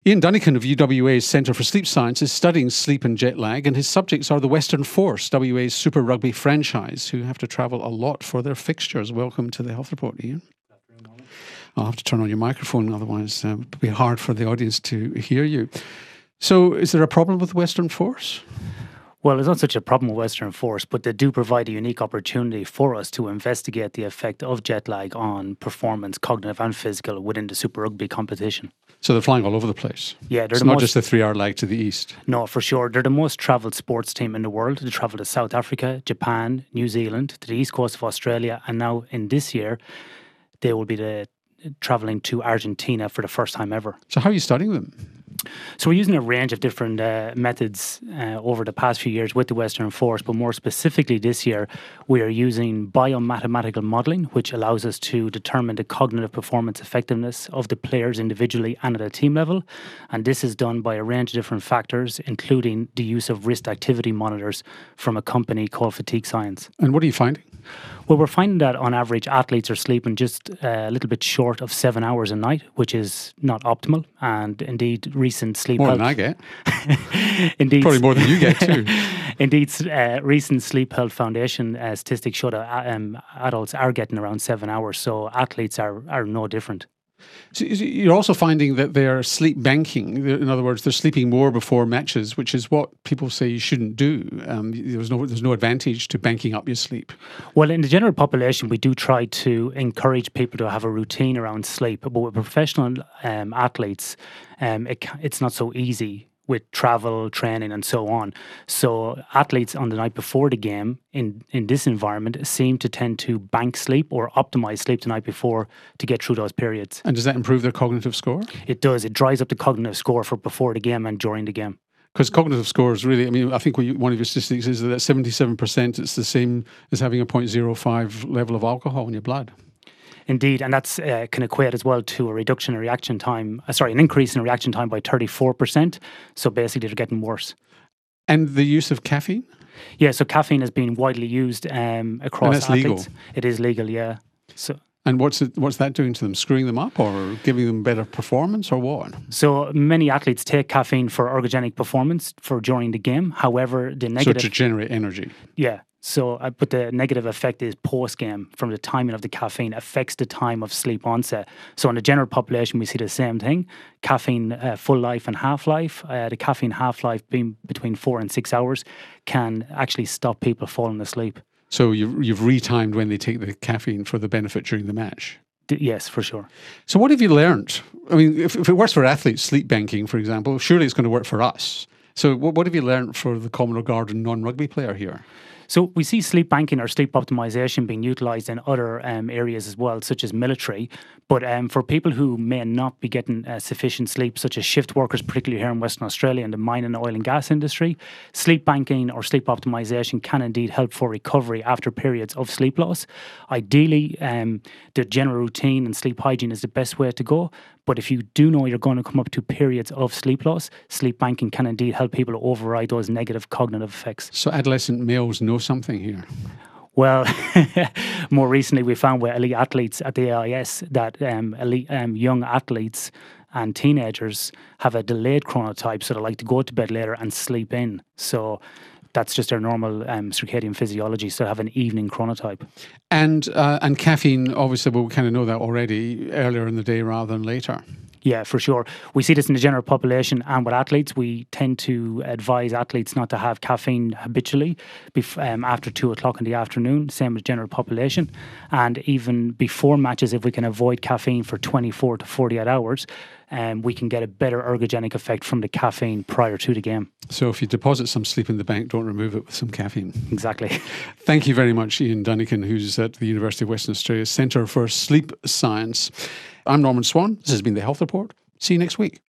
Ian Dunnican of UWA's Centre for Sleep Science is studying sleep and jet lag, and his subjects are the Western Force, WA's Super Rugby franchise, who have to travel a lot for their fixtures. Welcome to the Health Report, Ian. I'll have to turn on your microphone, otherwise it would be hard for the audience to hear you. So is there a problem with Western Force? Well, there's not such a problem with Western Force, but they do provide a unique opportunity for us to investigate the effect of jet lag on performance, cognitive and physical, within the Super Rugby competition. So they're flying all over the place? Yeah, it's not just a 3-hour lag to the east? No, for sure. They're the most travelled sports team in the world. They travel to South Africa, Japan, New Zealand, to the east coast of Australia, and now in this year, they will be travelling to Argentina for the first time ever. So how are you studying them? So we're using a range of different methods over the past few years with the Western Force, but more specifically this year, we are using biomathematical modelling, which allows us to determine the cognitive performance effectiveness of the players individually and at a team level. And this is done by a range of different factors, including the use of wrist activity monitors from a company called Fatigue Science. And what are you finding? Well, we're finding that on average, athletes are sleeping just a little bit short of 7 hours a night, which is not optimal. And indeed, recent sleep more health... than I get. Indeed, probably more than you get too. Indeed, recent Sleep Health Foundation statistics show that adults are getting around 7 hours, so athletes are no different. So you're also finding that they're sleep banking. In other words, they're sleeping more before matches, which is what people say you shouldn't do. There's no advantage to banking up your sleep. Well, in the general population, we do try to encourage people to have a routine around sleep. But with professional athletes, it's not so easy with travel, training and so on. So athletes on the night before the game in this environment seem to tend to bank sleep or optimize sleep the night before to get through those periods. And does that improve their cognitive score? It does. It drives up the cognitive score for before the game and during the game. Because cognitive scores really, I think one of your statistics is that 77% it's the same as having a 0.05 level of alcohol in your blood. Indeed, and that's can equate as well to a reduction in reaction time, an increase in reaction time by 34%. So basically they're getting worse. And the use of caffeine? Yeah, so caffeine has been widely used across and that's athletes. Legal? It is legal, yeah. And what's that doing to them? Screwing them up or giving them better performance or what? So many athletes take caffeine for ergogenic performance for during the game. However, the negative... So to generate energy? Yeah. So, but the negative effect is post-game from the timing of the caffeine affects the time of sleep onset. So in the general population, we see the same thing. Caffeine full life and half-life. The caffeine half-life being between 4 and 6 hours can actually stop people falling asleep. So you've retimed when they take the caffeine for the benefit during the match? Yes, for sure. So what have you learned? I mean, if it works for athletes, sleep banking, for example, surely it's going to work for us. So what have you learned for the common or garden non-rugby player here? So we see sleep banking or sleep optimization being utilised in other areas as well, such as military. But for people who may not be getting sufficient sleep, such as shift workers, particularly here in Western Australia in the mine and oil and gas industry, sleep banking or sleep optimization can indeed help for recovery after periods of sleep loss. Ideally, the general routine and sleep hygiene is the best way to go. But if you do know you're going to come up to periods of sleep loss, sleep banking can indeed help people to override those negative cognitive effects. So adolescent males know something here? Well, more recently we found with elite athletes at the AIS that young athletes and teenagers have a delayed chronotype, so they like to go to bed later and sleep in. So that's just their normal circadian physiology, so they have an evening chronotype. And caffeine, obviously, we kind of know that already, earlier in the day rather than later. Yeah, for sure. We see this in the general population and with athletes. We tend to advise athletes not to have caffeine habitually after 2 o'clock in the afternoon, same with general population. And even before matches, if we can avoid caffeine for 24 to 48 hours, we can get a better ergogenic effect from the caffeine prior to the game. So if you deposit some sleep in the bank, don't remove it with some caffeine. Exactly. Thank you very much, Ian Dunnican, who's at the University of Western Australia's Centre for Sleep Science. I'm Norman Swan. This has been The Health Report. See you next week.